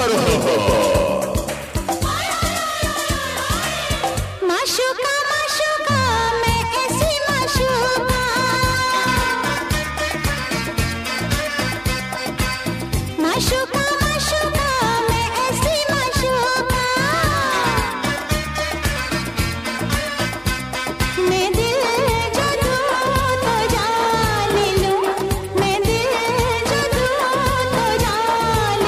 माशूका माशूका मैं ऐसी माशूका, माशूका माशूका मैं ऐसी माशूका, मैं दिल जो दूं तो जान लूं, मैं दिल जो दूं तो जान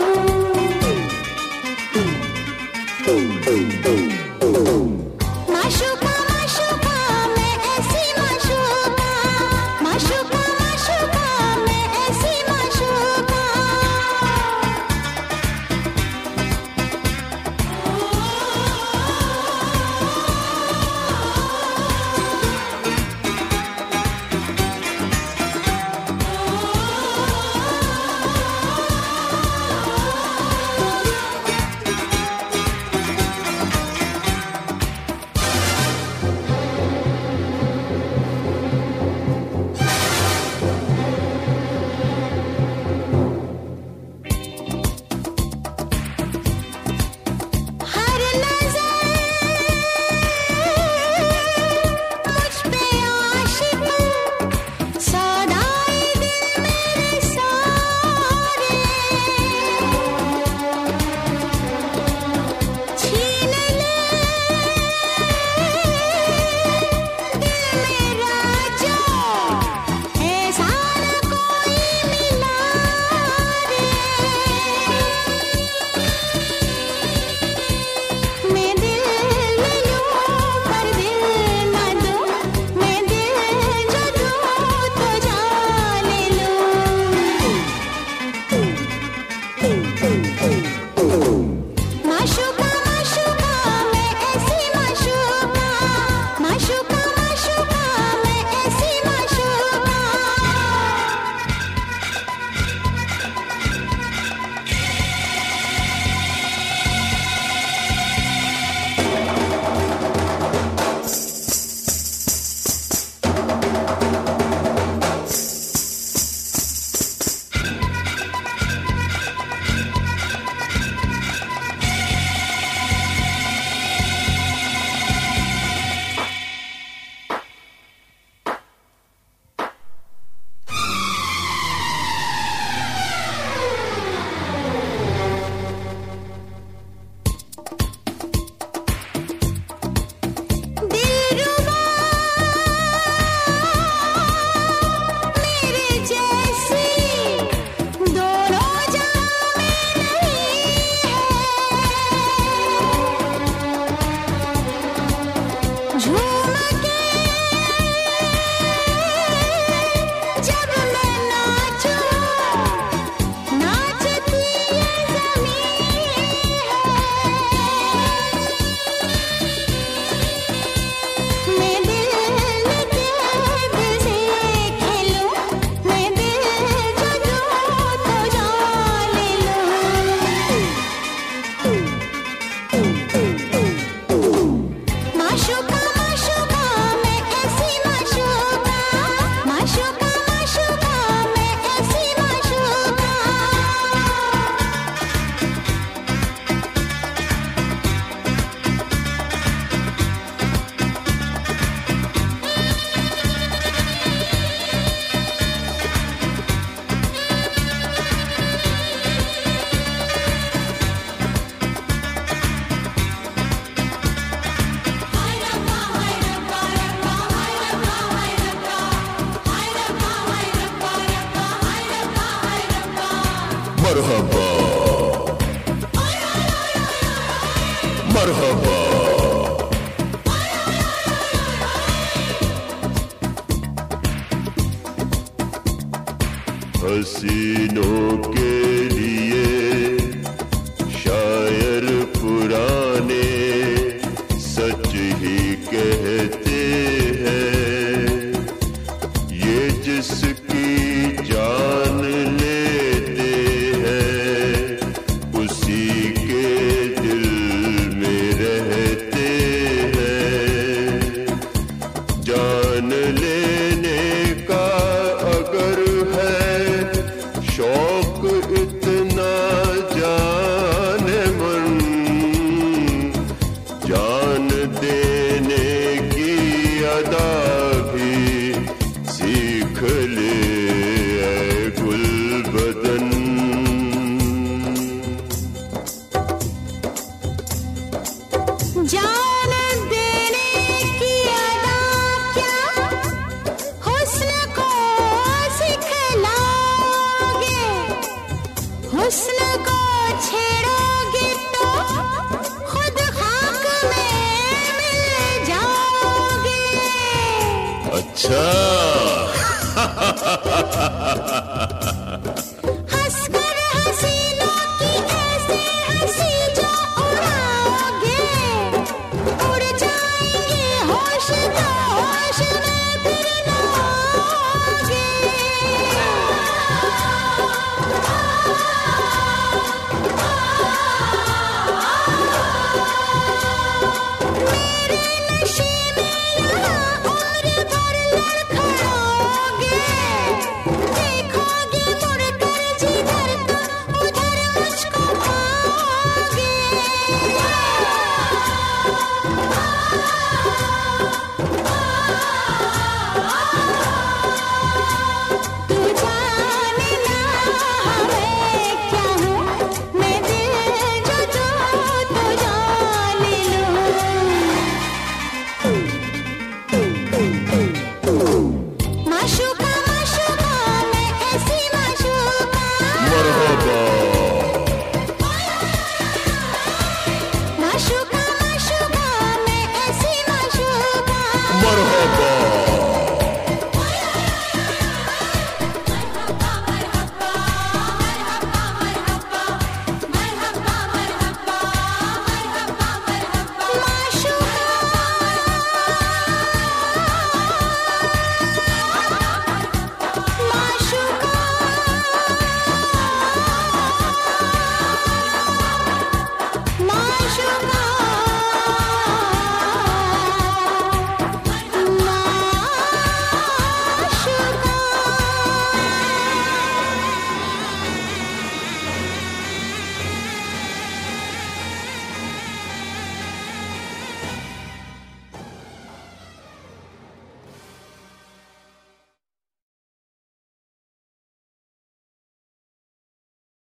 लूं। माशूका माशूका मैं ऐसी माशूका, माशूका माशूका मैं ऐसी माशूका। हर नज़र मुझ पे आशिक, सौदाए दिल मेरे सारे, छीन ले दिल मेरा जो, ऐसा न कोई मिला रे। मैं दिल ले लूं पर दिल न दूं, मैं दिल जो दूं तो जान लूं। माशूका माशूका मैं ऐसी माशूका, माशूका माशूका मैं ऐसी माशूका। दिलरुबा मेरे जैसी दोनों जहां में नहीं है। झूम के जब मैं नाचूं, नाचती ये ज़मीं है। मैं दिल लेके दिल से खेलूं, मैं दिल जो दूं तो जान लूं। माशूका माशूका मैं ऐसी माशूका, माशूका माशूका मैं ऐसी माशूका। मरहबा मरहबा हसीनों के लिए शायर पुराने सच ही कहते हैं, ये जिसकी जान लेते हैं उसी के दिल में रहते हैं। जान लेने का अगर है शौक हुस्न को छेड़ोगे तो खुद खाक में मिल जाओगे। अच्छा